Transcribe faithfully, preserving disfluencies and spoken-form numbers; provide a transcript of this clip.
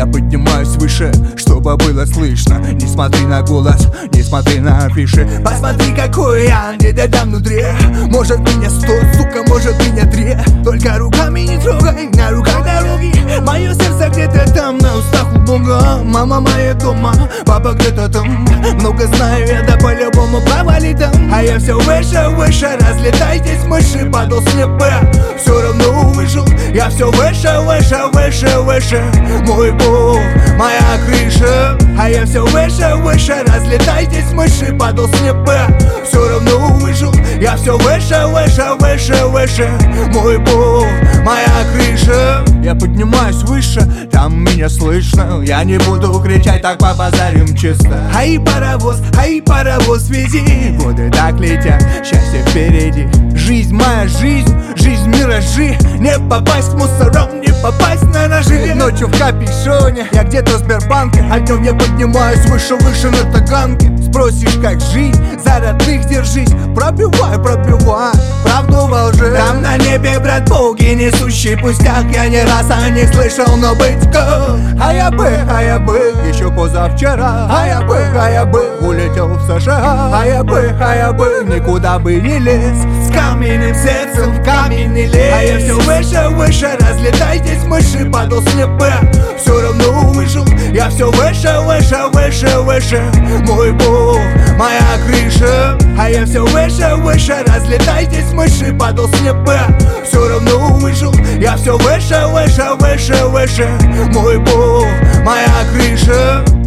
Я поднимаюсь выше, чтобы было слышно. Не смотри на голос, не смотри на афиши. Посмотри, какой я недодам внутри. Может меня сто, сука, может меня три. Только руками не трогай, на руках дороги. Мое сердце где-то там, на устах у Бога. Мама моя дома, папа где-то там. Много знаю я, да по-любому провали там. А я все выше, выше, разлетайтесь мыши. Падал с неба, все равно выжил. Я все выше, выше, выше, выше. Мой Бог, моя крыша. А я все выше, выше, разлетайтесь мыши. Падал с неба, все равно выжил. Я все выше, выше, выше, выше. Мой Бог, моя крыша. Я поднимаюсь выше, там меня слышно. Я не буду кричать, так побазарим чисто. Ай, паровоз, ай, паровоз, вези. Годы так летят, счастье впереди. Жизнь моя жизнь, жизнь миражи. Не попасть к мусорам, не попасть на ножи. Ночью в капюшоне, я где-то в Сбербанке. А днем я поднимаюсь выше, выше на таганке. Спросишь, как жить, за родных держись. Пробивай, пробивай, правду во лжи. Там на небе, брат, боги, несущий пустяк. Я не раз о них слышал, но быть как. А я бы, а я бы, еще позавчера. А я бы, а я бы, улетел в США. А я бы, а я бы, никуда бы не лез. С каменным сердцем в каменный лес. А я все выше, выше, разлетайтесь мыши. Падал с неба, все равно выжил. Я все выше, выше, выше, выше. Мой Бог, моя крыша. А я все выше, выше, разлетайтесь мыши. Падал с неба, все равно выжил. Я все выше, выше, выше, выше. Мой Бог, моя крыша.